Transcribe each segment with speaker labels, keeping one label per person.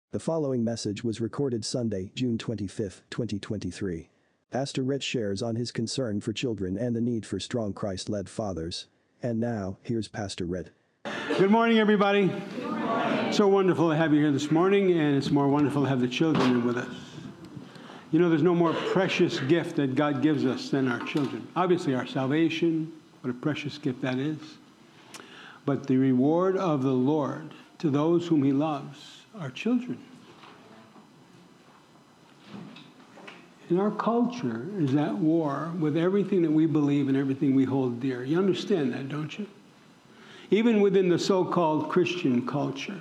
Speaker 1: The following message was recorded Sunday, June 25, 2023. Pastor Rich shares on his concern for children and the need for strong Christ-led fathers. And now, here's Pastor Rich.
Speaker 2: Good morning, everybody. Good morning. So wonderful to have you here this morning, and it's more wonderful to have the children with us. You know, there's no more precious gift that God gives us than our children. Obviously, our salvation, what a precious gift that is. But the reward of the Lord to those whom He loves are children. And our culture is at war with everything that we believe and everything we hold dear. You understand that, don't you? Even within the so-called Christian culture.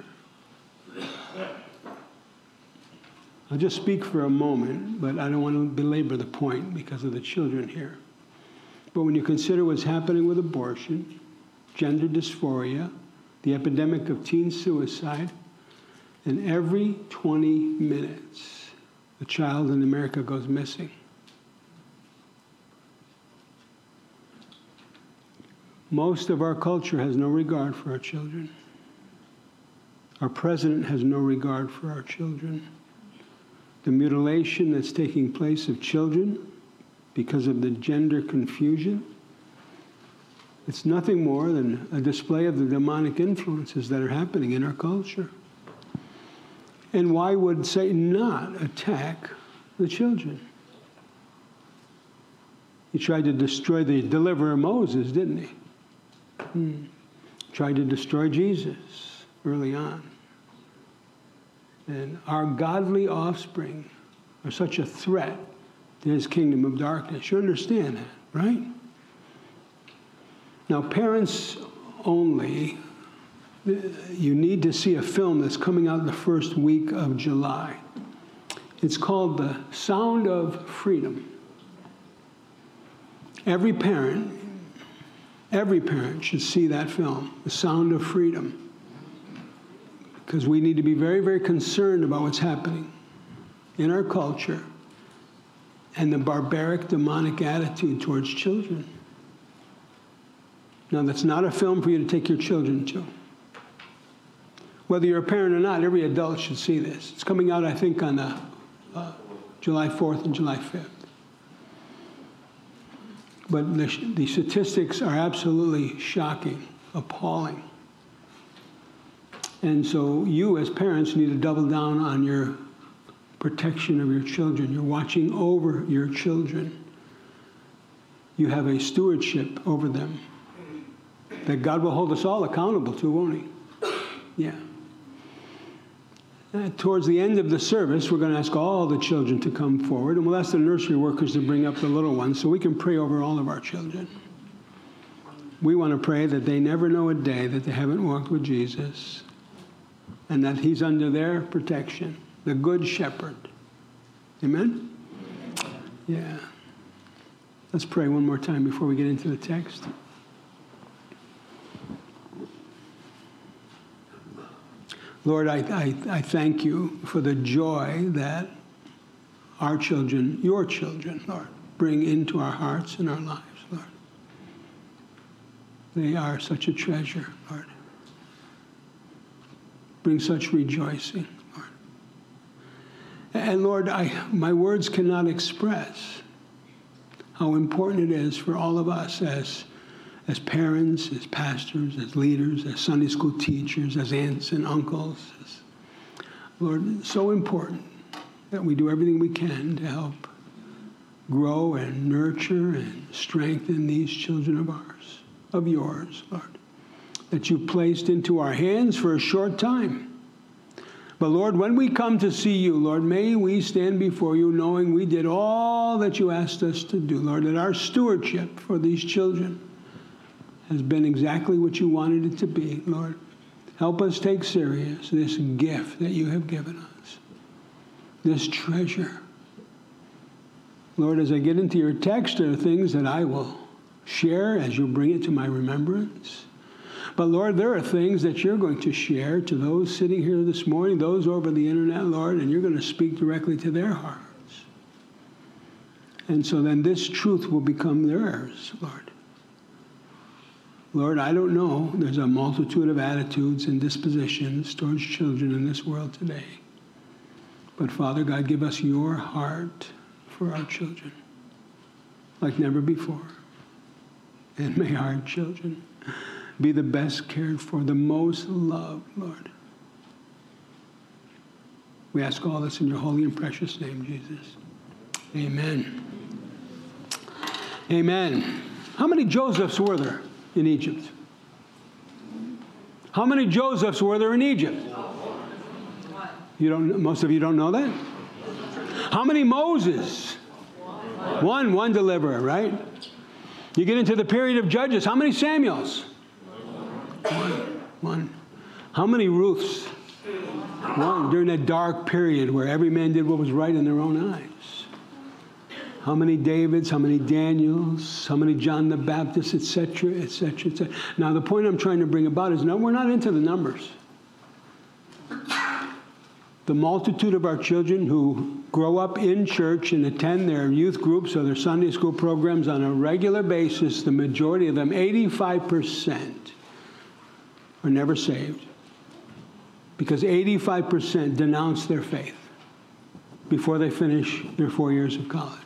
Speaker 2: I'll just speak for a moment, but I don't want to belabor the point because of the children here. But when you consider what's happening with abortion, gender dysphoria, the epidemic of teen suicide, and every 20 minutes, a child in America goes missing. Most of our culture has no regard for our children. Our president has no regard for our children. The mutilation that's taking place of children because of the gender confusion, it's nothing more than a display of the demonic influences that are happening in our culture. And why would Satan not attack the children? He tried to destroy the deliverer Moses, didn't he? Tried to destroy Jesus early on. And our godly offspring are such a threat to his kingdom of darkness. You understand that, right? Now, parents only, you need to see a film that's coming out the first week of July. It's called The Sound of Freedom. Every parent should see that film, The Sound of Freedom, because we need to be very, very concerned about what's happening in our culture and the barbaric, demonic attitude towards children. Now, that's not a film for you to take your children to. Whether you're a parent or not, every adult should see this. It's coming out, I think, on July 4th and July 5th. But the statistics are absolutely shocking, appalling. And so you, as parents, need to double down on your protection of your children. You're watching over your children. You have a stewardship over them that God will hold us all accountable to, won't He? Yeah. Towards the end of the service, we're going to ask all the children to come forward, and we'll ask the nursery workers to bring up the little ones so we can pray over all of our children. We want to pray that they never know a day that they haven't walked with Jesus and that He's under their protection, the Good Shepherd. Amen? Yeah. Let's pray one more time before we get into the text. Lord, I thank you for the joy that our children, your children, Lord, bring into our hearts and our lives, Lord. They are such a treasure, Lord. Bring such rejoicing, Lord. And Lord, my words cannot express how important it is for all of us as parents, as pastors, as leaders, as Sunday school teachers, as aunts and uncles. Lord, it's so important that we do everything we can to help grow and nurture and strengthen these children of ours, of yours, Lord, that you placed into our hands for a short time. But Lord, when we come to see you, Lord, may we stand before you knowing we did all that you asked us to do, Lord, that our stewardship for these children has been exactly what you wanted it to be, Lord. Help us take serious this gift that you have given us, this treasure. Lord, as I get into your text, there are things that I will share as you bring it to my remembrance. But Lord, there are things that you're going to share to those sitting here this morning, those over the internet, Lord, and you're going to speak directly to their hearts. And so then this truth will become theirs, Lord. Lord, I don't know. There's a multitude of attitudes and dispositions towards children in this world today. But Father God, give us your heart for our children like never before. And may our children be the best cared for, the most loved, Lord. We ask all this in your holy and precious name, Jesus. Amen. Amen. How many Josephs were there in Egypt? How many Josephs were there in Egypt? Most of you don't know that? How many Moses? One deliverer, right? You get into the period of Judges. How many Samuels? One. How many Ruths? One. During that dark period where every man did what was right in their own eyes. How many Davids? How many Daniels? How many John the Baptist, etc., etc., etc. Now, the point I'm trying to bring about is, no, we're not into the numbers. The multitude of our children who grow up in church and attend their youth groups or their Sunday school programs on a regular basis, the majority of them, 85%, are never saved. Because 85% denounce their faith before they finish their 4 years of college.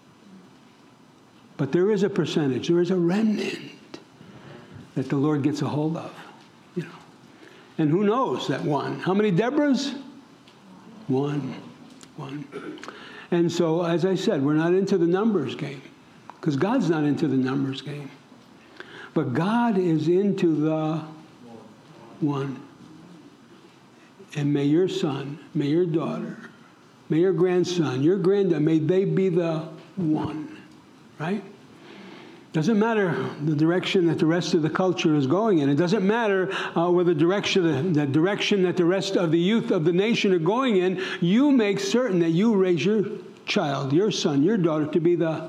Speaker 2: But there is a percentage, there is a remnant that the Lord gets a hold of. And who knows that one? How many Deborahs? One. And so, as I said, we're not into the numbers game. Because God's not into the numbers game. But God is into the one. And may your son, may your daughter, may your grandson, your granddaughter, may they be the one. Right? Doesn't matter the direction that the rest of the culture is going in. It doesn't matter where the direction that the rest of the youth of the nation are going in. You make certain that you raise your child, your son, your daughter to be the...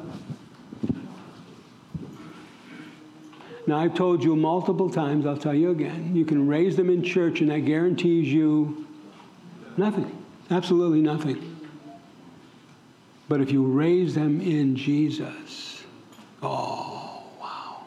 Speaker 2: Now, I've told you multiple times, I'll tell you again, you can raise them in church and that guarantees you nothing. Absolutely nothing. But if you raise them in Jesus, oh, wow.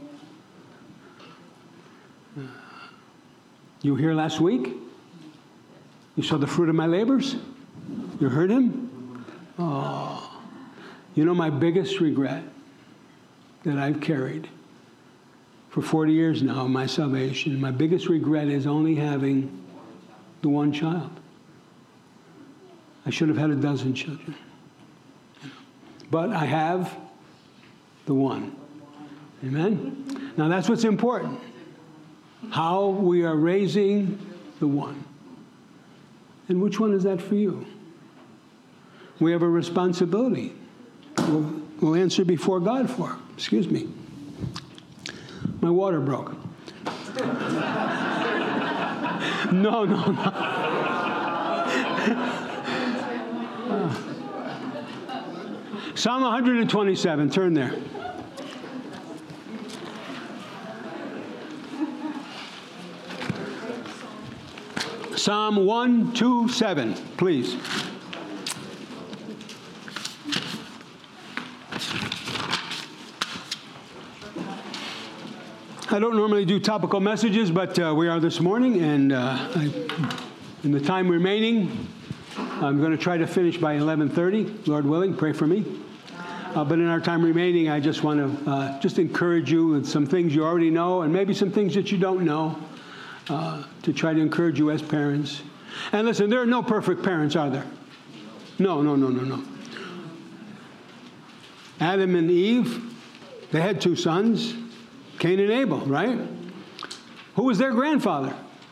Speaker 2: You were here last week? You saw the fruit of my labors? You heard him? Oh. You know my biggest regret that I've carried for 40 years now, my salvation, my biggest regret is only having the one child. I should have had a dozen children. But I have the one. Amen? Now that's what's important. How we are raising the one. And which one is that for you? We have a responsibility. We'll answer before God for. Excuse me. My water broke. No. Psalm 127, turn there. Psalm 127, please. I don't normally do topical messages, but we are this morning, and in the time remaining, I'm going to try to finish by 11:30, Lord willing. Pray for me. But in our time remaining, I just want to just encourage you with some things you already know and maybe some things that you don't know to try to encourage you as parents. And listen, there are no perfect parents, are there? No. Adam and Eve, they had two sons, Cain and Abel, right? Who was their grandfather?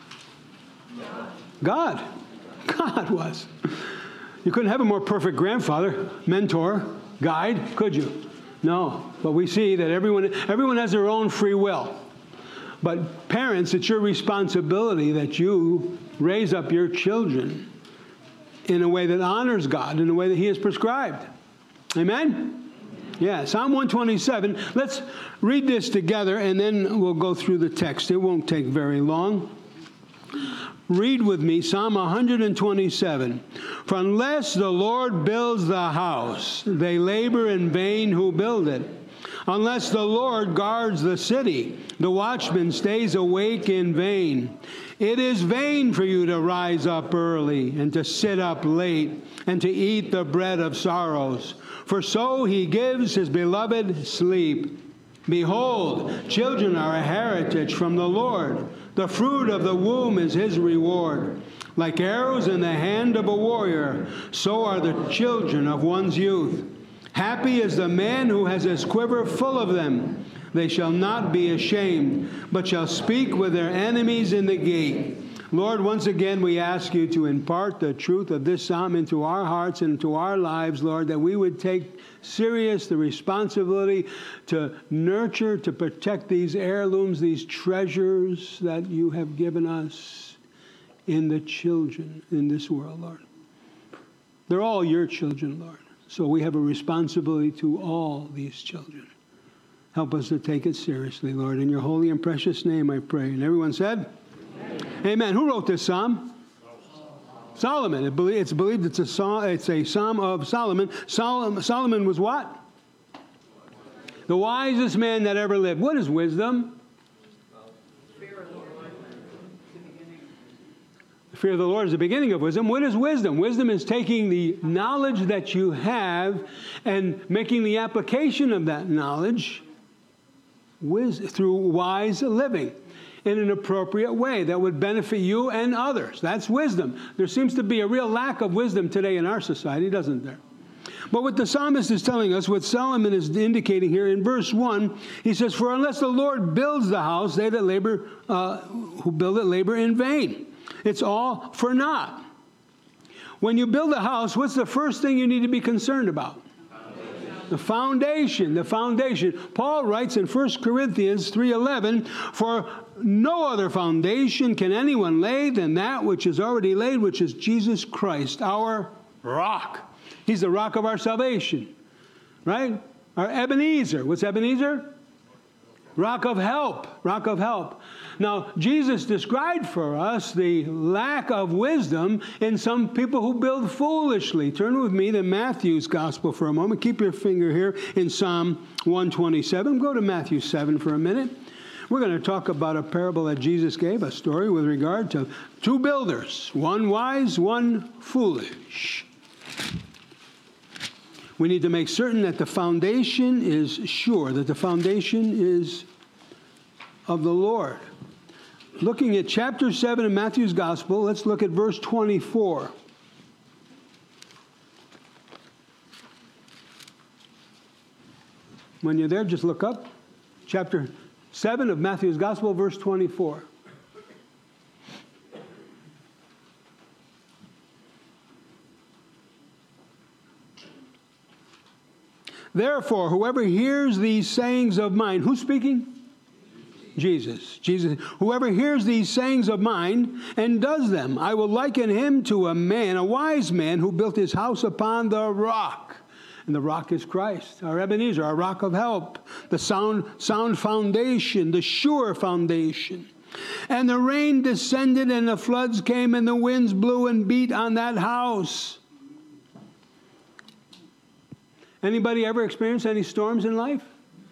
Speaker 2: God. God was. You couldn't have a more perfect grandfather, mentor, guide, could you? No. But we see that everyone has their own free will. But parents, it's your responsibility that you raise up your children in a way that honors God, in a way that He has prescribed. Amen? Yeah, Psalm 127. Let's read this together, and then we'll go through the text. It won't take very long. Read with me Psalm 127. For unless the Lord builds the house, they labor in vain who build it. Unless the Lord guards the city, the watchman stays awake in vain. It is vain for you to rise up early and to sit up late and to eat the bread of sorrows, for so he gives his beloved sleep. Behold, children are a heritage from the Lord. The fruit of the womb is his reward. Like arrows in the hand of a warrior, so are the children of one's youth. Happy is the man who has his quiver full of them. They shall not be ashamed, but shall speak with their enemies in the gate. Lord, once again, we ask you to impart the truth of this psalm into our hearts and into our lives, Lord, that we would take serious the responsibility to nurture, to protect these heirlooms, these treasures that you have given us in the children in this world, Lord. They're all your children, Lord. So we have a responsibility to all these children. Help us to take it seriously, Lord. In your holy and precious name I pray. And everyone said? Amen. Amen. Who wrote this psalm? Solomon. It's believed it's a psalm of Solomon. Solomon was what? The wisest man that ever lived. What is wisdom? The fear of the Lord is the beginning of wisdom. What is wisdom? Wisdom is taking the knowledge that you have and making the application of that knowledge through wise living in an appropriate way that would benefit you and others. That's wisdom. There seems to be a real lack of wisdom today in our society, doesn't there? But what the psalmist is telling us, what Solomon is indicating here in verse 1, he says, "For unless the Lord builds the house, they that labor, who build it labor in vain." It's all for naught. When you build a house, what's the first thing you need to be concerned about? The foundation. The foundation. Paul writes in 1 Corinthians 3:11, "For no other foundation can anyone lay than that which is already laid, which is Jesus Christ, our rock." He's the rock of our salvation, right? Our Ebenezer. What's Ebenezer? Rock of help. Rock of help. Now, Jesus described for us the lack of wisdom in some people who build foolishly. Turn with me to Matthew's Gospel for a moment. Keep your finger here in Psalm 127. Go to Matthew 7 for a minute. We're going to talk about a parable that Jesus gave, a story with regard to two builders, one wise, one foolish. We need to make certain that the foundation is sure, that the foundation is of the Lord. Looking at chapter 7 of Matthew's Gospel, let's look at verse 24. When you're there, just look up. Chapter 7 of Matthew's Gospel, verse 24. "Therefore, whoever hears these sayings of mine," who's speaking? Jesus. Jesus. "Whoever hears these sayings of mine and does them, I will liken him to a man, a wise man, who built his house upon the rock." And the rock is Christ, our Ebenezer, our rock of help, the sound foundation, the sure foundation. "And the rain descended, and the floods came, and the winds blew and beat on that house." Anybody ever experienced any storms in life?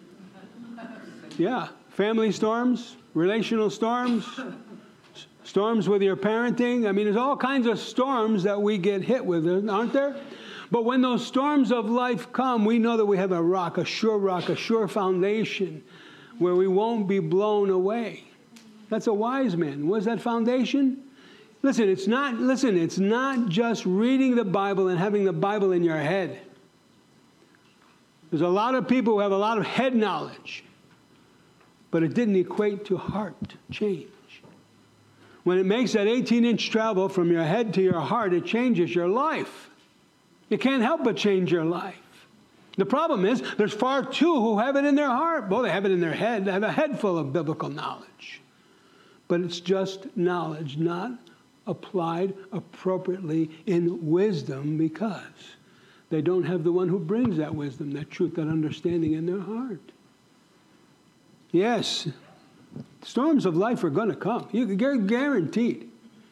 Speaker 2: Yeah. Family storms, relational storms, storms with your parenting. I mean, there's all kinds of storms that we get hit with, aren't there? But when those storms of life come, we know that we have a rock, a sure foundation where we won't be blown away. That's a wise man. What is that foundation? Listen, it's not just reading the Bible and having the Bible in your head. There's a lot of people who have a lot of head knowledge, but it didn't equate to heart change. When it makes that 18-inch travel from your head to your heart, it changes your life. It can't help but change your life. The problem is, there's far too who have it in their heart. Well, they have it in their head. They have a head full of biblical knowledge. But it's just knowledge, not applied appropriately in wisdom, because they don't have the one who brings that wisdom, that truth, that understanding in their heart. Yes, storms of life are going to come. You're guaranteed.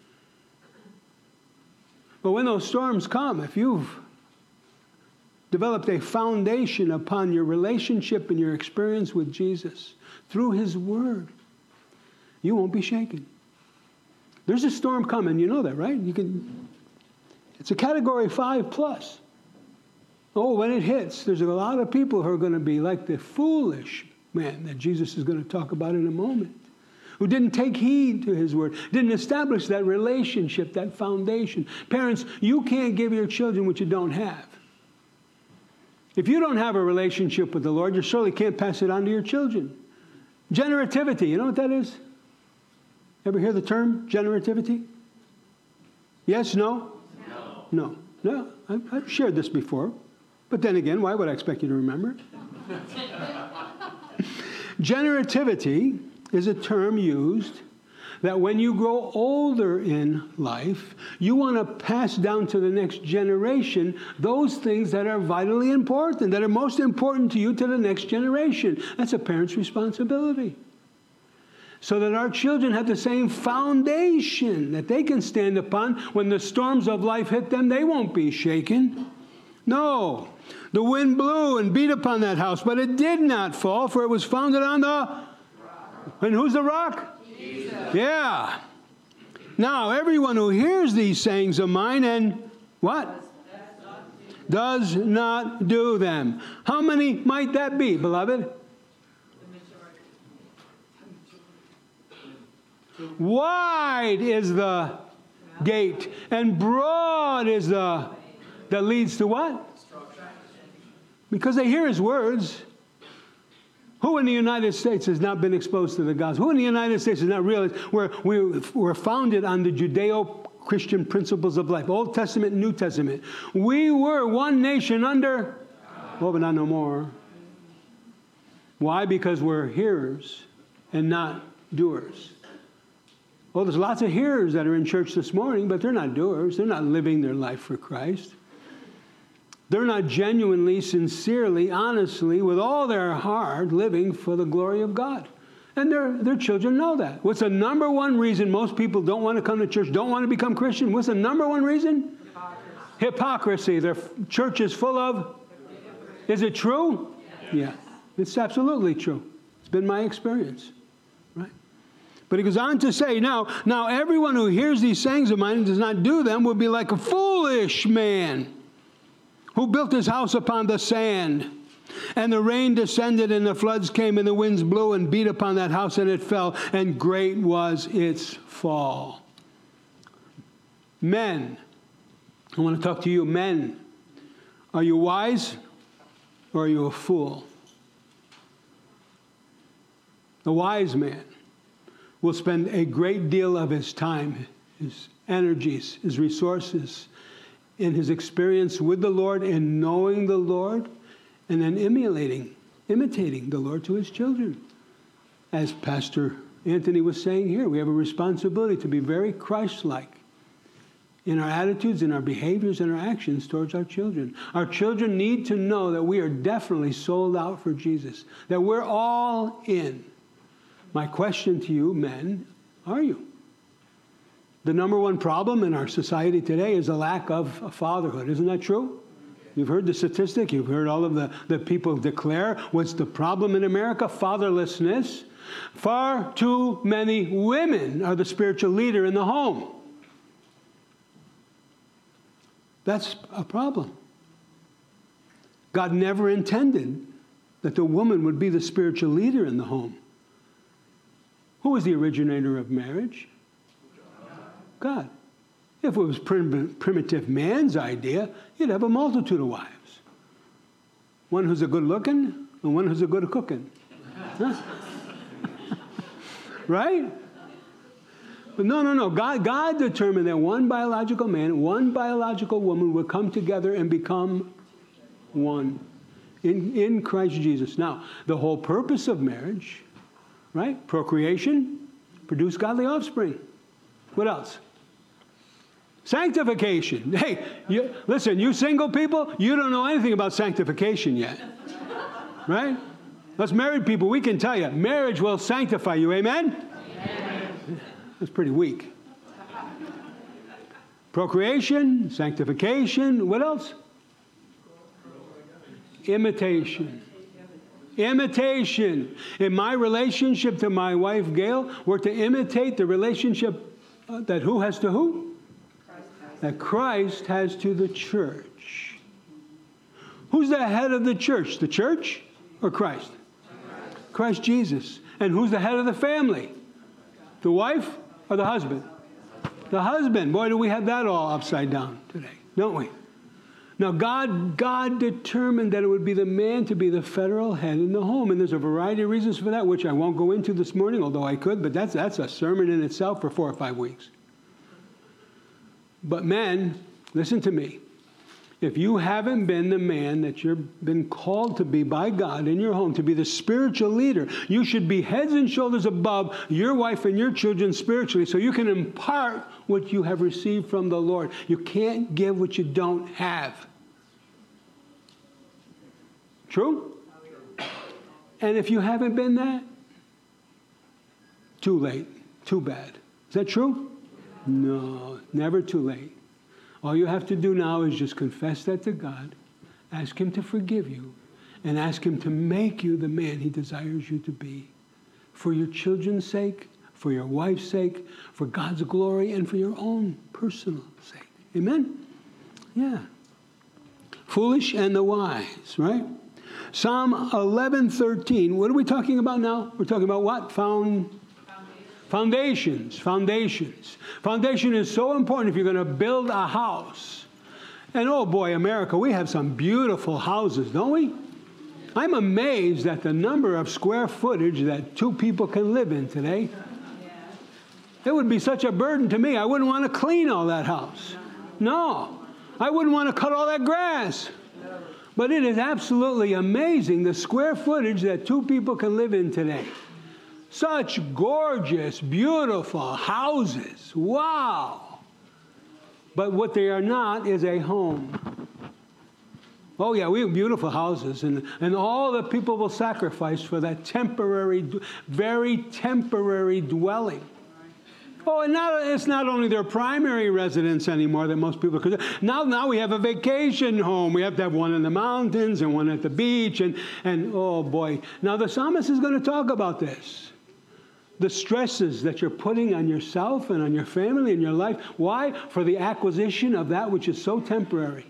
Speaker 2: But when those storms come, if you've developed a foundation upon your relationship and your experience with Jesus through His Word, you won't be shaken. There's a storm coming. You know that, right? It's a category 5+. Oh, when it hits, there's a lot of people who are going to be like the foolish man that Jesus is going to talk about in a moment, who didn't take heed to his word, didn't establish that relationship, that foundation. Parents, you can't give your children what you don't have. If you don't have a relationship with the Lord, you surely can't pass it on to your children. Generativity, you know what that is? Ever hear the term generativity? Yes, no? No. No, I've shared this before. But then again, why would I expect you to remember? Generativity is a term used that when you grow older in life, you want to pass down to the next generation those things that are vitally important, that are most important to you, to the next generation. That's a parent's responsibility. So that our children have the same foundation that they can stand upon. When the storms of life hit them, they won't be shaken. No. The wind blew and beat upon that house, but it did not fall, for it was founded on the rock. And who's the rock? Jesus. Yeah. Now, everyone who hears these sayings of mine and what? Does not do them. How many might that be, beloved? Wide is the gate, and broad is the that leads to what? Because they hear his words. Who in the United States has not been exposed to the gospel? Who in the United States has not realized we're founded on the Judeo-Christian principles of life, Old Testament and New Testament? We were one nation under, well, but not no more. Why? Because we're hearers and not doers. Well, there's lots of hearers that are in church this morning, but they're not doers. They're not living their life for Christ. They're not genuinely, sincerely, honestly, with all their heart, living for the glory of God. And their children know that. What's the number one reason most people don't want to come to church, don't want to become Christian? What's the number one reason? Hypocrisy. Their church is full of... Is it true? Yeah. It's absolutely true. It's been my experience. Right? But he goes on to say, now everyone who hears these sayings of mine and does not do them will be like a foolish man who built his house upon the sand. And the rain descended, and the floods came, and the winds blew and beat upon that house, and it fell, and great was its fall. Men, I want to talk to you, men. Are you wise, or are you a fool? The wise man will spend a great deal of his time, his energies, his resources, in his experience with the Lord and knowing the Lord, and then imitating the Lord to his children. As Pastor Anthony was saying here, we have a responsibility to be very Christ-like in our attitudes, in our behaviors, and our actions towards our children. Our children need to know that we are definitely sold out for Jesus, that we're all in. My question to you, men, are you? The number one problem in our society today is a lack of fatherhood. Isn't that true? You've heard the statistic. You've heard all of the people declare what's the problem in America? Fatherlessness. Far too many women are the spiritual leader in the home. That's a problem. God never intended that the woman would be the spiritual leader in the home. Who was the originator of marriage? God. If it was primitive man's idea, you'd have a multitude of wives. One who's a good looking and one who's a good cooking. Huh? Right? But no. God determined that one biological man, one biological woman would come together and become one in Christ Jesus. Now, the whole purpose of marriage, right? Procreation, produce godly offspring. What else? Sanctification. Hey, listen, you single people, you don't know anything about sanctification yet. Right? Us married people, we can tell you, marriage will sanctify you. Amen? Amen. That's pretty weak. Procreation, sanctification, what else? Imitation. Imitation. In my relationship to my wife, Gail, we're to imitate the relationship That who has to who? That Christ has to the church. Who's the head of the church? The church or Christ? Christ Jesus. And who's the head of the family? The wife or the husband? The husband. Boy, do we have that all upside down today, don't we? Now, God determined that it would be the man to be the federal head in the home. And there's a variety of reasons for that, which I won't go into this morning, although I could. But that's a sermon in itself for 4 or 5 weeks. But men, listen to me. If you haven't been the man that you've been called to be by God in your home, to be the spiritual leader, you should be heads and shoulders above your wife and your children spiritually so you can impart what you have received from the Lord. You can't give what you don't have. True? And if you haven't been that, too late, too bad. Is that true? No, never too late. All you have to do now is just confess that to God, ask Him to forgive you, and ask Him to make you the man He desires you to be. For your children's sake, for your wife's sake, for God's glory, and for your own personal sake. Amen? Yeah. Foolish and the wise, right? Psalm 11:13. What are we talking about now? We're talking about what? Foundations. Foundation is so important if you're going to build a house. And oh boy, America, we have some beautiful houses, don't we? I'm amazed at the number of square footage that 2 people can live in today. It would be such a burden to me. I wouldn't want to clean all that house. No. I wouldn't want to cut all that grass. But it is absolutely amazing the square footage that 2 people can live in today. Such gorgeous, beautiful houses. Wow. But what they are not is a home. Oh, yeah, we have beautiful houses. And all the people will sacrifice for that temporary, very temporary dwelling. Oh, and it's not only their primary residence anymore that most people could. Now we have a vacation home. We have to have one in the mountains and one at the beach. And oh, boy. Now, the psalmist is going to talk about this. The stresses that you're putting on yourself and on your family and your life. Why? For the acquisition of that which is so temporary.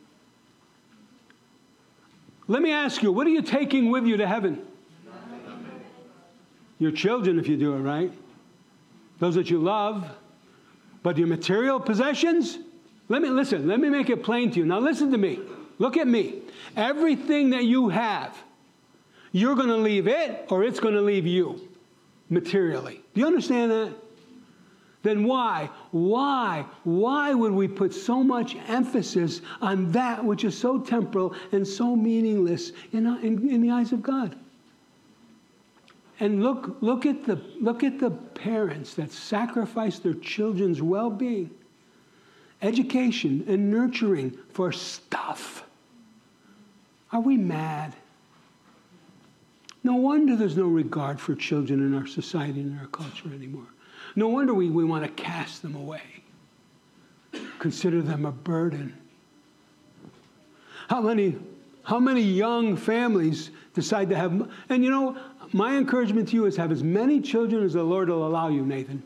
Speaker 2: Let me ask you, what are you taking with you to heaven? Your children, if you do it right. Those that you love. But your material possessions? Let me make it plain to you. Now listen to me. Look at me. Everything that you have, you're going to leave it or it's going to leave you. Materially. Do you understand that? Then why would we put so much emphasis on that which is so temporal and so meaningless in the eyes of God? And look at the parents that sacrifice their children's well-being, education, and nurturing for stuff. Are we mad? No wonder there's no regard for children in our society and our culture anymore. No wonder we want to cast them away. Consider them a burden. How many young families decide to have... And you know, my encouragement to you is have as many children as the Lord will allow you, Nathan.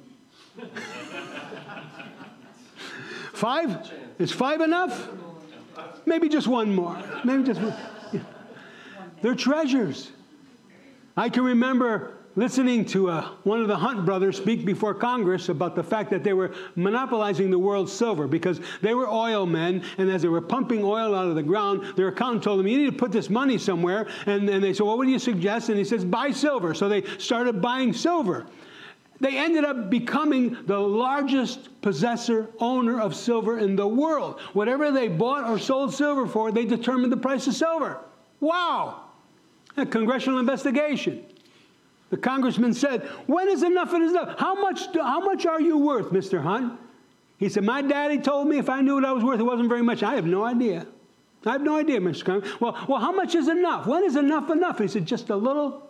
Speaker 2: 5? Is 5 enough? Maybe just one more. Maybe just one. Yeah. They're treasures. I can remember listening to one of the Hunt brothers speak before Congress about the fact that they were monopolizing the world's silver because they were oil men, and as they were pumping oil out of the ground, their accountant told them, you need to put this money somewhere. And they said, well, what do you suggest? And he says, buy silver. So they started buying silver. They ended up becoming the largest owner of silver in the world. Whatever they bought or sold silver for, they determined the price of silver. Wow! A congressional investigation. The congressman said, when is enough is enough? How much are you worth, Mr. Hunt? He said, my daddy told me if I knew what I was worth, it wasn't very much. I have no idea. I have no idea, Mr. Congressman. Well, how much is enough? When is enough enough? He said, just a little.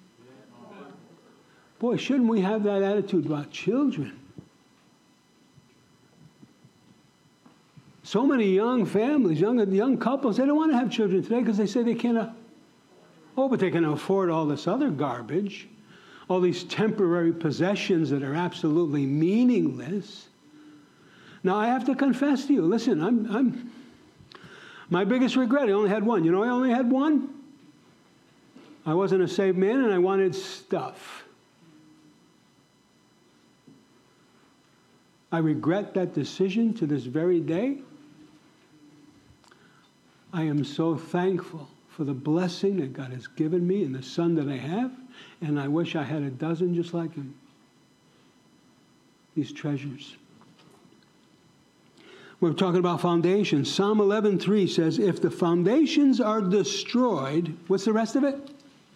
Speaker 2: Boy, shouldn't we have that attitude about children? So many young families, young couples, they don't want to have children today because they say they can't. Oh, but they can afford all this other garbage. all these temporary possessions that are absolutely meaningless. Now, I have to confess to you, listen, my biggest regret, I only had one. You know I only had one? I wasn't a saved man and I wanted stuff. I regret that decision to this very day. I am so thankful for the blessing that God has given me and the son that I have, and I wish I had a dozen just like him. These treasures. We're talking about foundations. Psalm 11:3 says, if the foundations are destroyed, what's the rest of it?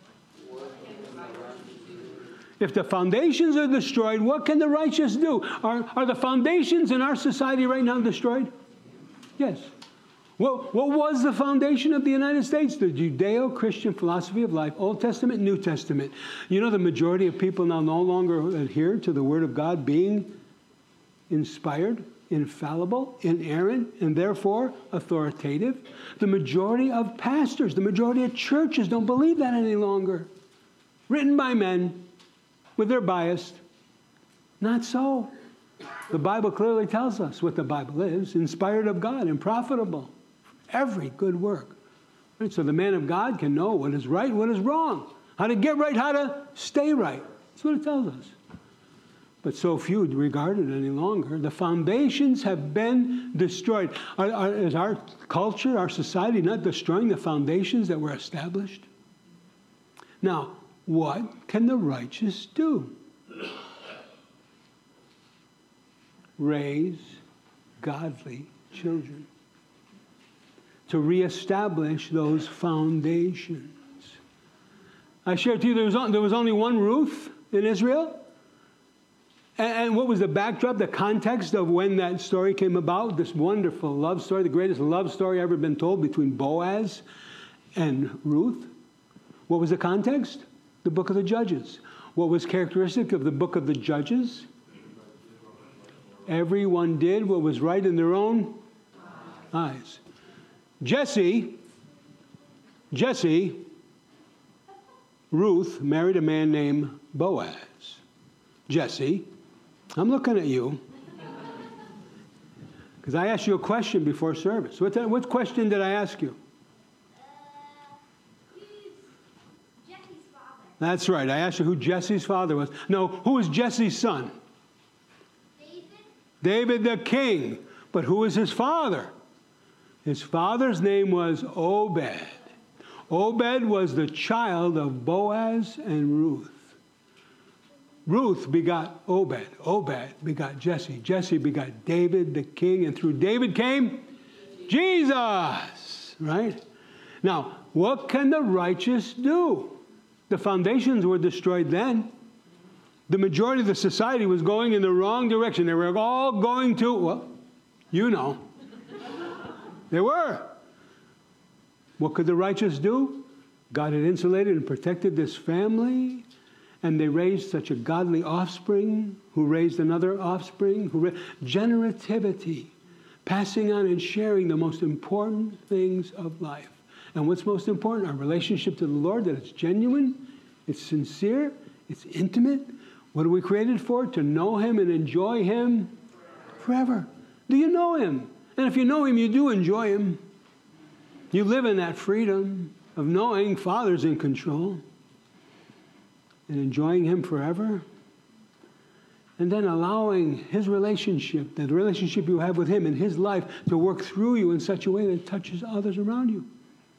Speaker 2: If the foundations are destroyed, what can the righteous do? Are the foundations in our society right now destroyed? Yes. What was the foundation of the United States? The Judeo-Christian philosophy of life, Old Testament, New Testament. You know the majority of people now no longer adhere to the Word of God being inspired, infallible, inerrant, and therefore authoritative. The majority of pastors, the majority of churches don't believe that any longer. Written by men with their bias. Not so. The Bible clearly tells us what the Bible is, inspired of God and profitable. Every good work. Right? So the man of God can know what is right, what is wrong, how to get right, how to stay right. That's what it tells us. But so few regard it any longer. The foundations have been destroyed. Is our culture, our society not destroying the foundations that were established? Now, what can the righteous do? Raise godly children. To reestablish those foundations. I shared to you there was only one Ruth in Israel. And what was the backdrop, the context of when that story came about? This wonderful love story, the greatest love story ever been told between Boaz and Ruth. What was the context? The book of the Judges. What was characteristic of the book of the Judges? Everyone did what was right in their own eyes. Jesse, Ruth married a man named Boaz. Jesse, I'm looking at you because I asked you a question before service. What question did I ask you?
Speaker 3: Jesse's father.
Speaker 2: That's right. I asked you who Jesse's father was. No, who was Jesse's son? David the king. But who was his father? His father's name was Obed. Obed was the child of Boaz and Ruth. Ruth begot Obed. Obed begot Jesse. Jesse begot David the king. And through David came Jesus. Right? Now, what can the righteous do? The foundations were destroyed then. The majority of the society was going in the wrong direction. They were all going to, well, you know. They were. What could the righteous do? God had insulated and protected this family, and they raised such a godly offspring, who raised another offspring, generativity, passing on and sharing the most important things of life. And what's most important? Our relationship to the Lord, that it's genuine, it's sincere, it's intimate. What are we created for? To know Him and enjoy Him forever. Do you know Him? And if you know Him, you do enjoy Him. You live in that freedom of knowing Father's in control and enjoying Him forever. And then allowing His relationship, the relationship you have with Him and His life, to work through you in such a way that it touches others around you.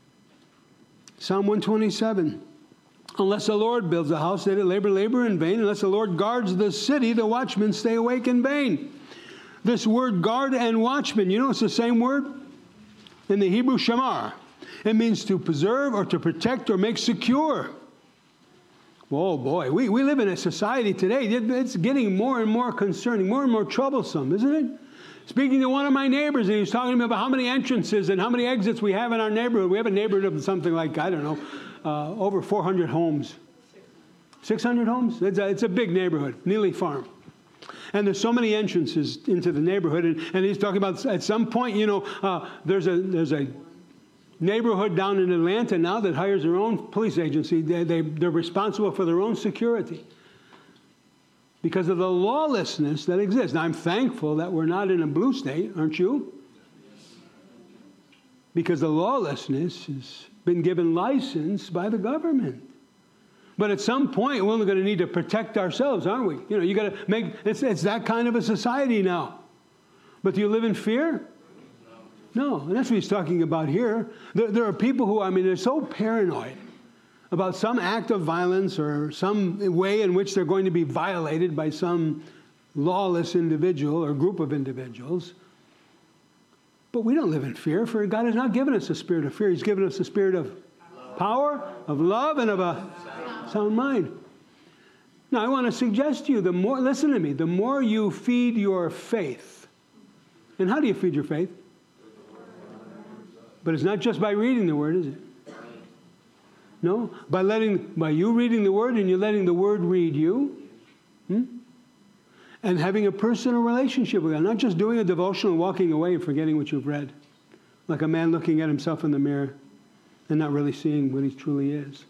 Speaker 2: Psalm 127. Unless the Lord builds a house, they that labor in vain. Unless the Lord guards the city, the watchmen stay awake in vain. This word guard and watchman, you know it's the same word? In the Hebrew, shamar. It means to preserve or to protect or make secure. Oh boy, we live in a society today, it's getting more and more concerning, more and more troublesome, isn't it? Speaking to one of my neighbors, and he was talking to me about how many entrances and how many exits we have in our neighborhood. We have a neighborhood of something like, I don't know, over 400 homes. 600 homes? It's a big neighborhood, Neely Farm. And there's so many entrances into the neighborhood. And he's talking about at some point, you know, there's a neighborhood down in Atlanta now that hires their own police agency. They're responsible for their own security. because of the lawlessness that exists. Now, I'm thankful that we're not in a blue state, aren't you? Because the lawlessness has been given license by the government. But at some point, we're going to need to protect ourselves, aren't we? You know, you got to make, it's that kind of a society now. But do you live in fear? No. And that's what he's talking about here. There are people who, I mean, they're so paranoid about some act of violence or some way in which they're going to be violated by some lawless individual or group of individuals. But we don't live in fear, for God has not given us a spirit of fear. He's given us a spirit of power, of love, and of a sound mind. Now, I want to suggest to you, listen to me, the more you feed your faith. And how do you feed your faith? But it's not just by reading the Word, is it? No? By you reading the Word and you letting the Word read you. And having a personal relationship with God. Not just doing a devotional and walking away and forgetting what you've read. Like a man looking at himself in the mirror and not really seeing what he truly is.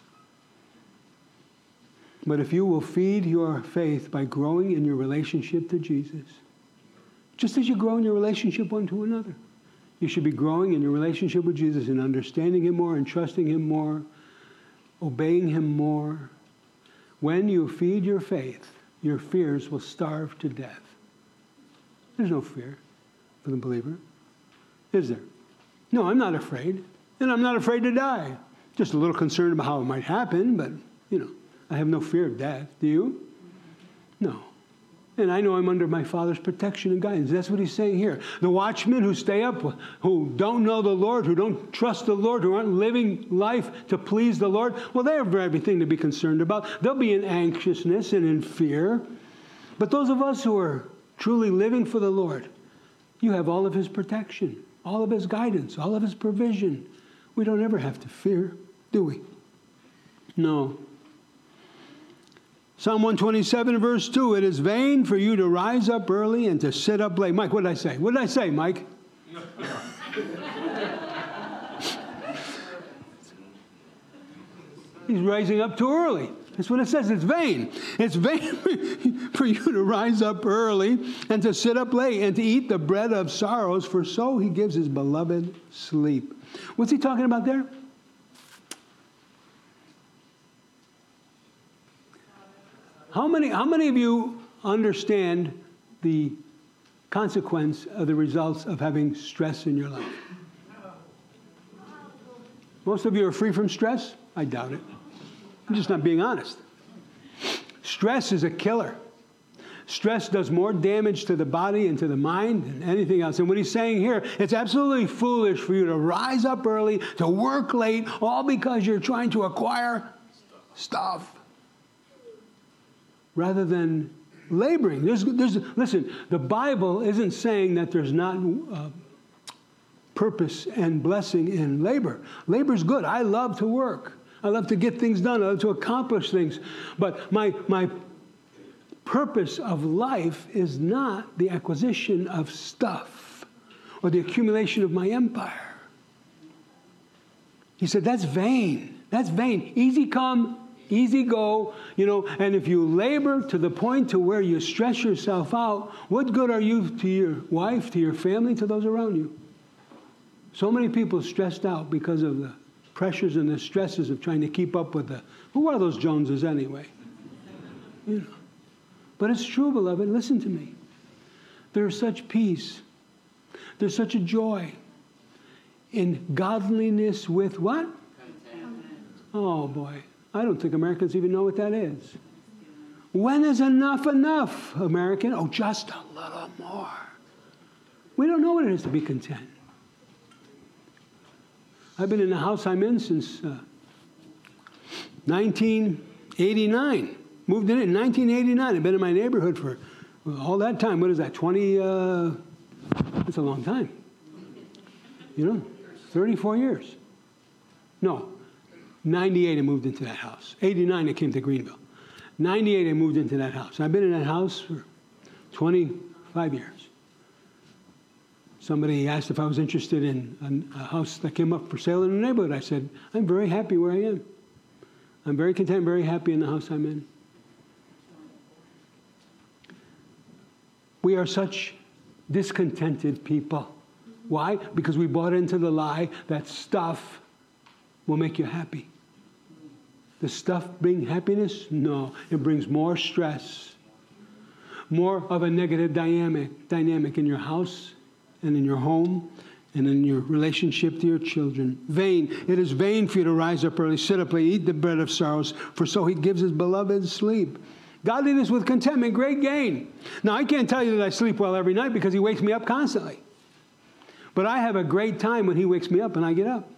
Speaker 2: But if you will feed your faith by growing in your relationship to Jesus, just as you grow in your relationship one to another, you should be growing in your relationship with Jesus and understanding Him more and trusting Him more, obeying Him more. When you feed your faith, your fears will starve to death. There's no fear for the believer, is there? No, I'm not afraid. And I'm not afraid to die. Just a little concerned about how it might happen, but, you know, I have no fear of death. Do you? No. And I know I'm under my Father's protection and guidance. That's what he's saying here. The watchmen who stay up, who don't know the Lord, who don't trust the Lord, who aren't living life to please the Lord, well, they have everything to be concerned about. They'll be in anxiousness and in fear. But those of us who are truly living for the Lord, you have all of His protection, all of His guidance, all of His provision. We don't ever have to fear, do we? No. Psalm 127, verse 2, it is vain for you to rise up early and to sit up late. Mike, what did I say? What did I say, Mike? He's rising up too early. That's what it says. It's vain. It's vain for you to rise up early and to sit up late and to eat the bread of sorrows, for so He gives His beloved sleep. What's he talking about there? How many of you understand the consequence of the results of having stress in your life? Most of you are free from stress? I doubt it. I'm just not being honest. Stress is a killer. Stress does more damage to the body and to the mind than anything else. And what he's saying here, it's absolutely foolish for you to rise up early, to work late, all because you're trying to acquire stuff, rather than laboring. Listen, the Bible isn't saying that there's not purpose and blessing in labor. Labor's good. I love to work. I love to get things done. I love to accomplish things. But my purpose of life is not the acquisition of stuff or the accumulation of my empire. He said, that's vain. That's vain. Easy come, easy go, and if you labor to the point to where you stress yourself out, what good are you to your wife, to your family, to those around you? So many people stressed out because of the pressures and the stresses of trying to keep up with who are those Joneses anyway? But it's true, beloved. Listen to me. There's such peace. There's such a joy in godliness with what? Contentment. Oh, boy. I don't think Americans even know what that is. When is enough, American? Oh, just a little more. We don't know what it is to be content. I've been in the house I'm in since 1989. Moved in 1989. I've been in my neighborhood for all that time. What is that, 20? That's a long time. 34 years. No, 98 I moved into that house. 89 I came to Greenville. 98 I moved into that house. I've been in that house for 25 years. Somebody asked if I was interested in a house that came up for sale in the neighborhood. I said, I'm very happy where I am. I'm very content, very happy in the house I'm in. We are such discontented people. Why? Because we bought into the lie that stuff will make you happy. Does stuff bring happiness? No. It brings more stress. More of a negative dynamic in your house and in your home and in your relationship to your children. Vain. It is vain for you to rise up early, sit up late, eat the bread of sorrows, for so he gives his beloved sleep. Godliness with contentment, great gain. Now, I can't tell you that I sleep well every night because he wakes me up constantly. But I have a great time when he wakes me up and I get up.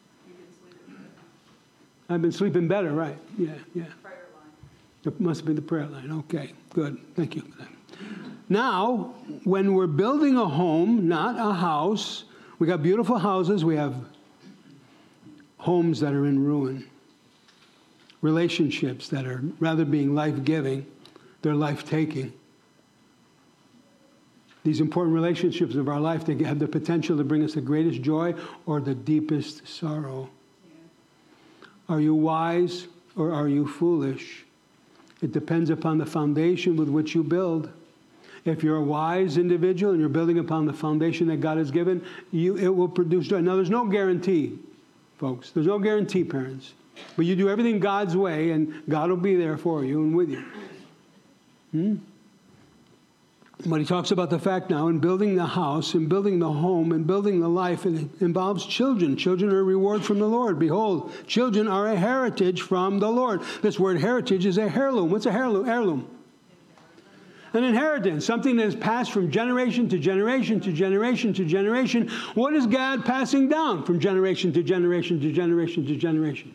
Speaker 2: I've been sleeping better, right? Yeah.
Speaker 4: Prayer line.
Speaker 2: It must be the prayer line. Okay, good. Thank you for that. Now, when we're building a home, not a house, we got beautiful houses, we have homes that are in ruin. Relationships that are, rather being life-giving, they're life-taking. These important relationships of our life, they have the potential to bring us the greatest joy or the deepest sorrow. Yeah. Are you wise or are you foolish? It depends upon the foundation with which you build. If you're a wise individual and you're building upon the foundation that God has given, it will produce joy. Now, there's no guarantee, folks. There's no guarantee, parents. But you do everything God's way, and God will be there for you and with you. But he talks about the fact now in building the house, and building the home, and building the life, and it involves children. Children are a reward from the Lord. Behold, children are a heritage from the Lord. This word heritage is a heirloom. What's a heirloom? An inheritance, something that is passed from generation to generation to generation to generation. What is God passing down from generation to generation to generation to generation?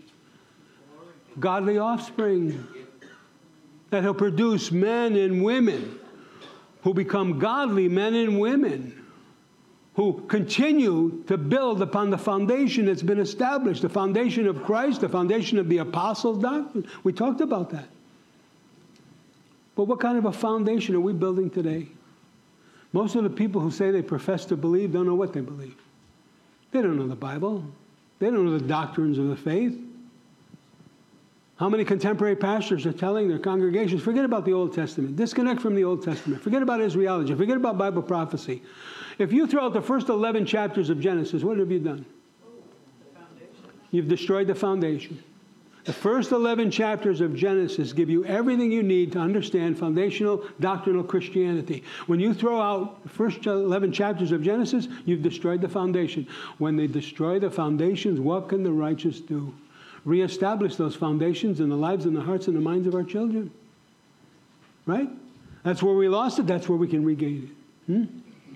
Speaker 2: Godly offspring. That he'll produce men and women who become godly men and women who continue to build upon the foundation that's been established, the foundation of Christ, the foundation of the apostles' doctrine. We talked about that. But what kind of a foundation are we building today? Most of the people who say they profess to believe don't know what they believe. They don't know the Bible. They don't know the doctrines of the faith. How many contemporary pastors are telling their congregations, forget about the Old Testament, disconnect from the Old Testament, forget about Israelology, forget about Bible prophecy. If you throw out the first 11 chapters of Genesis, what have you done? You've destroyed the foundation. The first 11 chapters of Genesis give you everything you need to understand foundational doctrinal Christianity. When you throw out the first 11 chapters of Genesis, you've destroyed the foundation. When they destroy the foundations, what can the righteous do? Reestablish those foundations in the lives and the hearts and the minds of our children. Right? That's where we lost it. That's where we can regain it.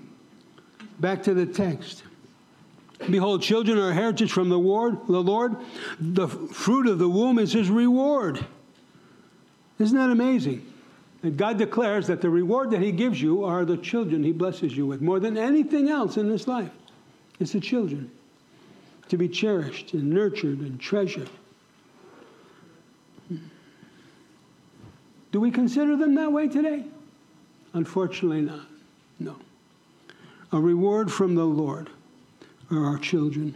Speaker 2: Back to the text. Behold, children are a heritage from the Lord. The fruit of the womb is his reward. Isn't that amazing? And God declares that the reward that he gives you are the children he blesses you with. More than anything else in this life, it's the children. To be cherished and nurtured and treasured. Do we consider them that way today? Unfortunately not. No. A reward from the Lord are our children.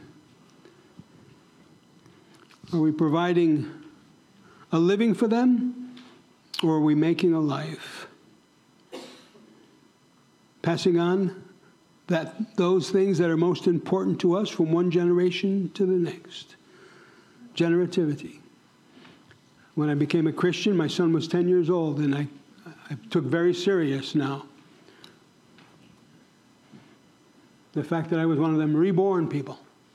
Speaker 2: Are we providing a living for them, or are we making a life? Passing on those things that are most important to us from one generation to the next. Generativity. When I became a Christian, my son was 10 years old, and I took very serious now the fact that I was one of them reborn people.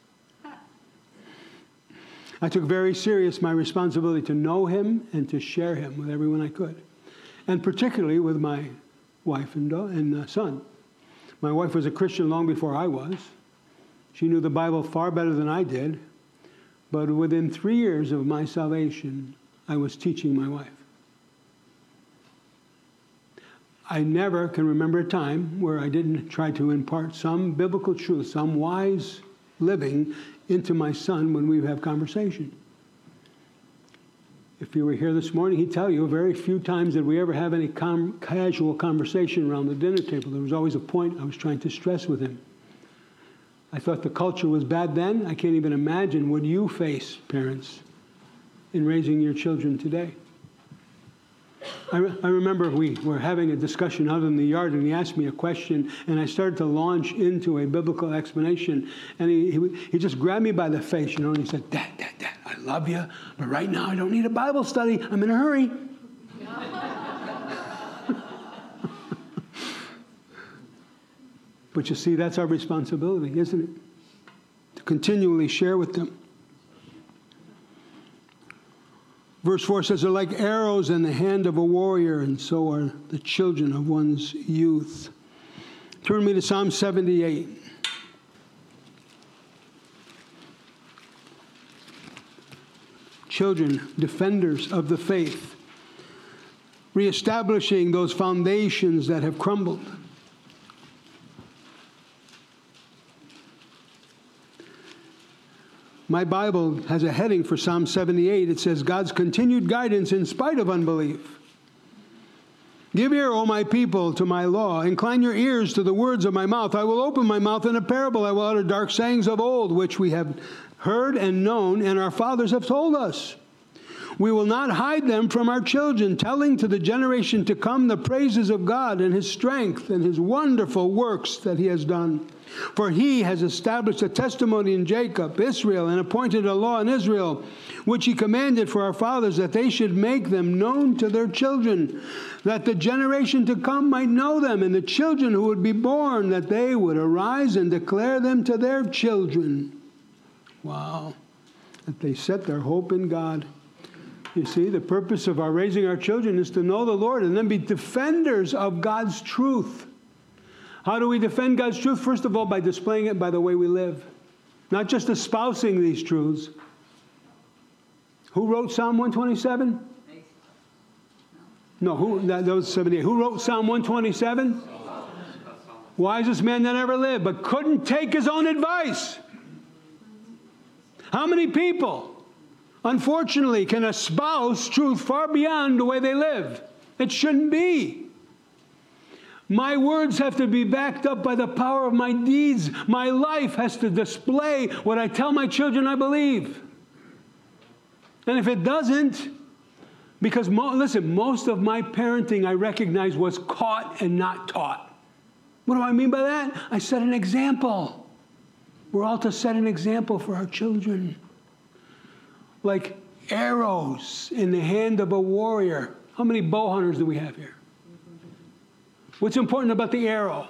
Speaker 2: I took very serious my responsibility to know him and to share him with everyone I could, and particularly with my wife and son. My wife was a Christian long before I was. She knew the Bible far better than I did. But within 3 years of my salvation, I was teaching my wife. I never can remember a time where I didn't try to impart some biblical truth, some wise living into my son when we have conversation. If you were here this morning, he'd tell you very few times did we ever have any casual conversation around the dinner table. There was always a point I was trying to stress with him. I thought the culture was bad then. I can't even imagine what you face, parents, in raising your children today. I remember we were having a discussion out in the yard, and he asked me a question, and I started to launch into a biblical explanation, and he just grabbed me by the face, and he said, Dad, I love you, but right now I don't need a Bible study. I'm in a hurry. But you see, that's our responsibility, isn't it? To continually share with them. Verse 4 says, they're like arrows in the hand of a warrior, and so are the children of one's youth. Turn me to Psalm 78. Children, defenders of the faith, reestablishing those foundations that have crumbled. My Bible has a heading for Psalm 78. It says, God's continued guidance in spite of unbelief. Give ear, O my people, to my law. Incline your ears to the words of my mouth. I will open my mouth in a parable. I will utter dark sayings of old, which we have heard and known, and our fathers have told us. We will not hide them from our children, telling to the generation to come the praises of God and his strength and his wonderful works that he has done. For he has established a testimony in Jacob, Israel, and appointed a law in Israel, which he commanded for our fathers, that they should make them known to their children, that the generation to come might know them, and the children who would be born, that they would arise and declare them to their children. Wow. That they set their hope in God. You see, the purpose of our raising our children is to know the Lord and then be defenders of God's truth. How do we defend God's truth? First of all, by displaying it by the way we live. Not just espousing these truths. Who wrote Psalm 127? No, that was 78. Who wrote Psalm 127? Wisest man that ever lived, but couldn't take his own advice. How many people, unfortunately, can espouse truth far beyond the way they live? It shouldn't be. My words have to be backed up by the power of my deeds. My life has to display what I tell my children I believe. And if it doesn't, because, listen, most of my parenting, I recognize, was caught and not taught. What do I mean by that? I set an example. We're all to set an example for our children. Like arrows in the hand of a warrior. How many bow hunters do we have here? What's important about the arrow?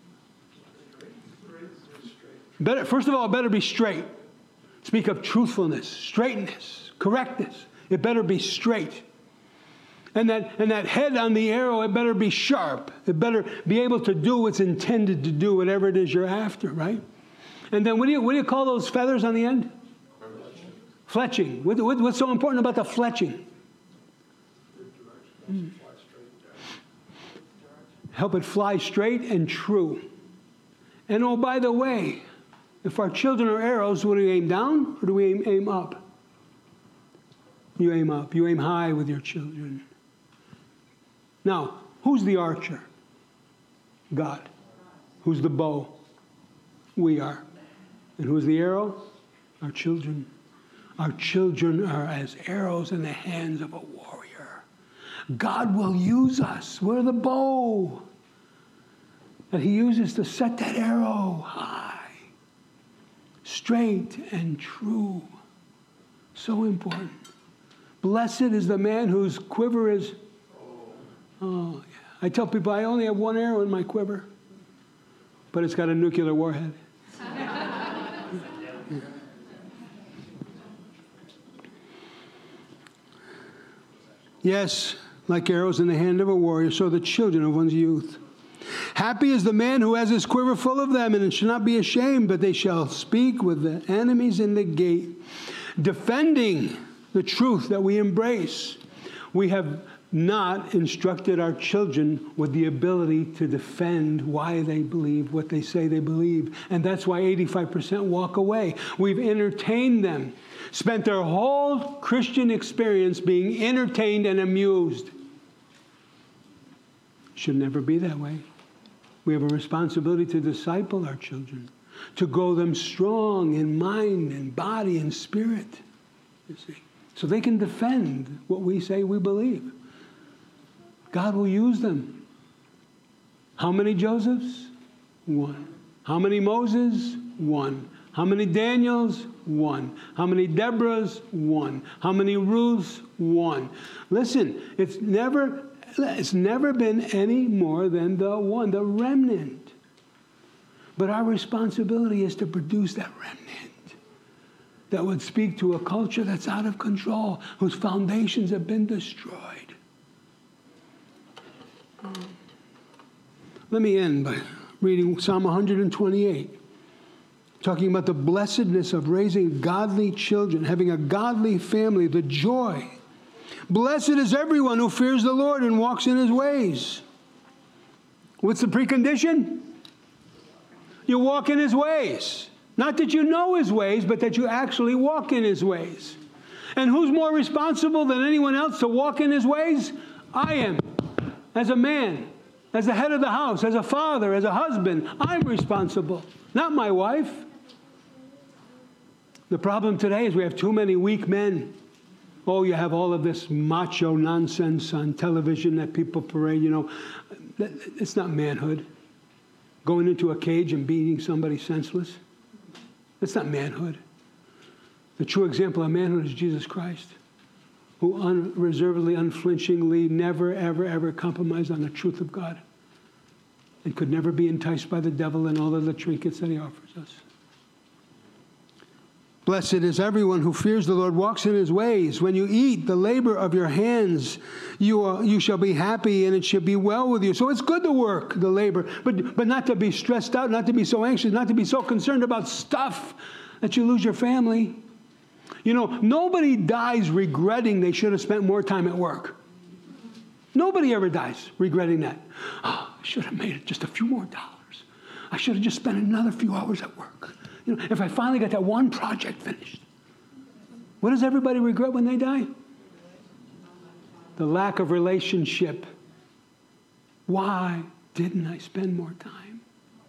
Speaker 2: First of all, it better be straight. Speak of truthfulness, straightness, correctness. It better be straight. And that head on the arrow, it better be sharp. It better be able to do what's intended to do, whatever it is you're after, right? And then what do you call those feathers on the end? Fletching. What's so important about the fletching? Help it fly straight and true. And oh, by the way, if our children are arrows, do we aim down or do we aim up? You aim up. You aim high with your children. Now, who's the archer? God. Who's the bow? We are. And who's the arrow? Our children. Our children are as arrows in the hands of a warrior. God will use us. We're the bow that he uses to set that arrow high, straight and true. So important. Blessed is the man whose quiver is... Oh, yeah. I tell people I only have one arrow in my quiver, but it's got a nuclear warhead. Yes, like arrows in the hand of a warrior, so the children of one's youth. Happy is the man who has his quiver full of them, and shall not be ashamed, but they shall speak with the enemies in the gate. Defending the truth that we embrace. We have not instructed our children with the ability to defend why they believe what they say they believe. And that's why 85% walk away. We've entertained them. Spent their whole Christian experience being entertained and amused. Should never be that way. We have a responsibility to disciple our children, to grow them strong in mind and body and spirit, you see, so they can defend what we say we believe. God will use them. How many Josephs? One. How many Moses? One. How many Daniels? One. How many Deborahs? One. How many Ruths? One. Listen, it's never been any more than the one, the remnant. But our responsibility is to produce that remnant that would speak to a culture that's out of control, whose foundations have been destroyed. Let me end by reading Psalm 128, talking about the blessedness of raising godly children, having a godly family, the joy. Blessed is everyone who fears the Lord and walks in his ways. What's the precondition? You walk in his ways. Not that you know his ways, but that you actually walk in his ways. And who's more responsible than anyone else to walk in his ways? I am. As a man, as the head of the house, as a father, as a husband, I'm responsible, not my wife. The problem today is we have too many weak men. Oh, you have all of this macho nonsense on television that people parade, It's not manhood. Going into a cage and beating somebody senseless. That's not manhood. The true example of manhood is Jesus Christ, who unreservedly, unflinchingly, never, ever, ever compromised on the truth of God and could never be enticed by the devil and all of the trinkets that he offers us. Blessed is everyone who fears the Lord, walks in his ways. When you eat the labor of your hands, you shall be happy, and it shall be well with you. So it's good to work, the labor, but not to be stressed out, not to be so anxious, not to be so concerned about stuff that you lose your family. Nobody dies regretting they should have spent more time at work. Nobody ever dies regretting that. Oh, I should have made it just a few more dollars. I should have just spent another few hours at work. If I finally got that one project finished. What does everybody regret when they die? The lack of relationship. Why didn't I spend more time?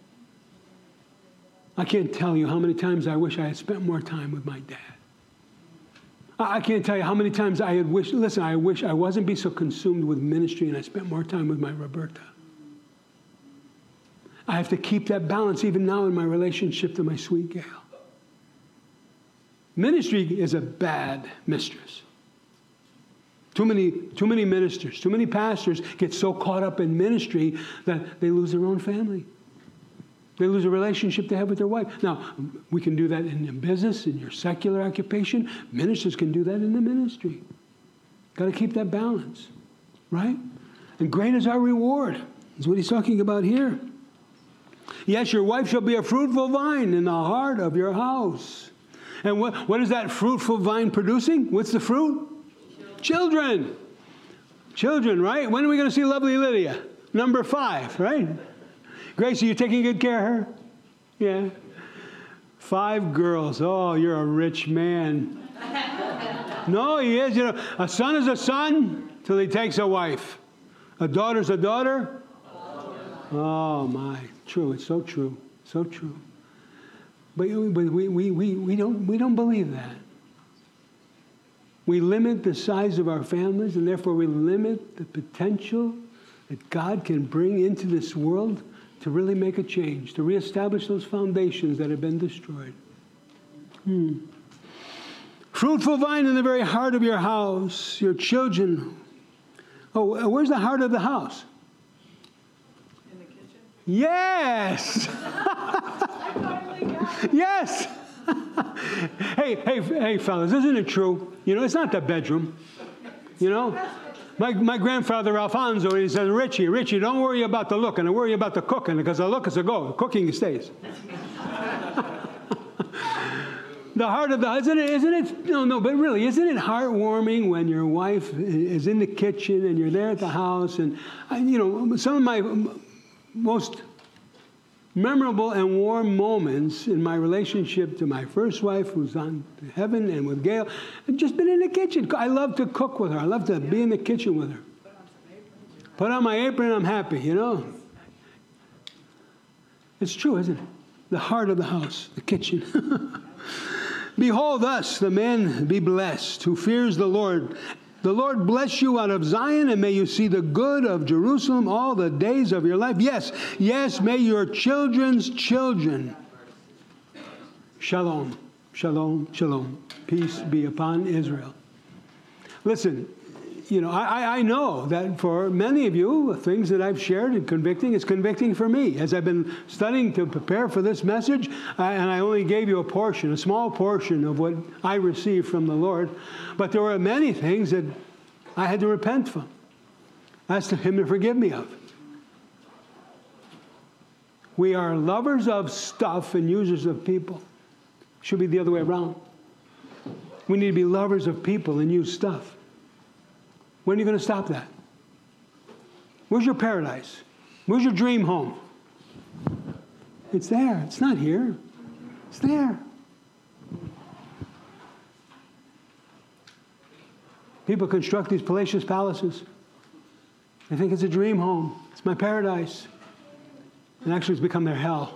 Speaker 2: I can't tell you how many times I wish I had spent more time with my dad. I can't tell you how many times I had wished, I wish I wasn't be so consumed with ministry and I spent more time with my Roberta. I have to keep that balance even now in my relationship to my sweet Gail. Ministry is a bad mistress. Too many ministers, too many pastors get so caught up in ministry that they lose their own family. They lose a relationship they have with their wife. Now, we can do that in business, in your secular occupation. Ministers can do that in the ministry. Got to keep that balance, right? And great is our reward. That's what he's talking about here. Yes, your wife shall be a fruitful vine in the heart of your house. And what is that fruitful vine producing? What's the fruit? Children. Children, right? When are we going to see lovely Lydia? Number 5, right? Gracie, you taking good care of her? Yeah. 5 girls. Oh, you're a rich man. No, he is. A son is a son till he takes a wife. A daughter's a daughter. Oh, my. True. It's so true. So true. But we don't believe that. We limit the size of our families, and therefore we limit the potential that God can bring into this world to really make a change, to reestablish those foundations that have been destroyed. Fruitful vine in the very heart of your house, your children. Oh, where's the heart of the house?
Speaker 4: In the kitchen?
Speaker 2: Yes! Yes! Hey, fellas, isn't it true? It's not the bedroom. My grandfather Alfonso, he says, Richie, don't worry about the looking, don't worry about the cooking, because the look is a go, cooking stays. The heart of the, isn't it? No, but really, isn't it heartwarming when your wife is in the kitchen and you're there at the house? And, some of my most memorable and warm moments in my relationship to my first wife, who's on to heaven, and with Gail, I've just been in the kitchen. I love to cook with her. I love to be in the kitchen with her. Put on my apron and I'm happy, It's true, isn't it? The heart of the house, the kitchen. Behold us, the man be blessed, who fears the Lord, The Lord bless you out of Zion, and may you see the good of Jerusalem all the days of your life. Yes, yes, may your children's children. Shalom, shalom, shalom. Peace be upon Israel. Listen, I know that for many of you, things that I've shared and convicting is convicting for me. As I've been studying to prepare for this message, and I only gave you a small portion of what I received from the Lord, but there were many things that I had to repent from. Ask Him to forgive me of. We are lovers of stuff and users of people. Should be the other way around. We need to be lovers of people and use stuff. When are you going to stop that? Where's your paradise? Where's your dream home? It's there. It's not here. It's there. People construct these palatial palaces. They think it's a dream home. It's my paradise. And actually it's become their hell.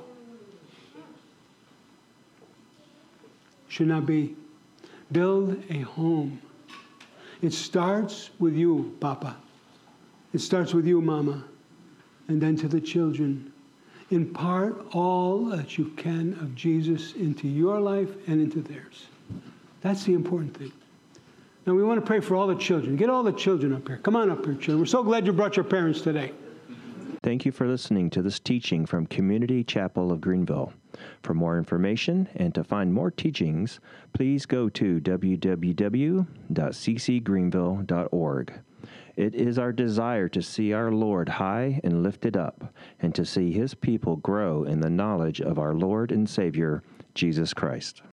Speaker 2: Should not be. Build a home. It starts with you, Papa. It starts with you, Mama. And then to the children. Impart all that you can of Jesus into your life and into theirs. That's the important thing. Now we want to pray for all the children. Get all the children up here. Come on up here, children. We're so glad you brought your parents today.
Speaker 5: Thank you for listening to this teaching from Community Chapel of Greenville. For more information and to find more teachings, please go to www.ccgreenville.org. It is our desire to see our Lord high and lifted up, and to see His people grow in the knowledge of our Lord and Savior, Jesus Christ.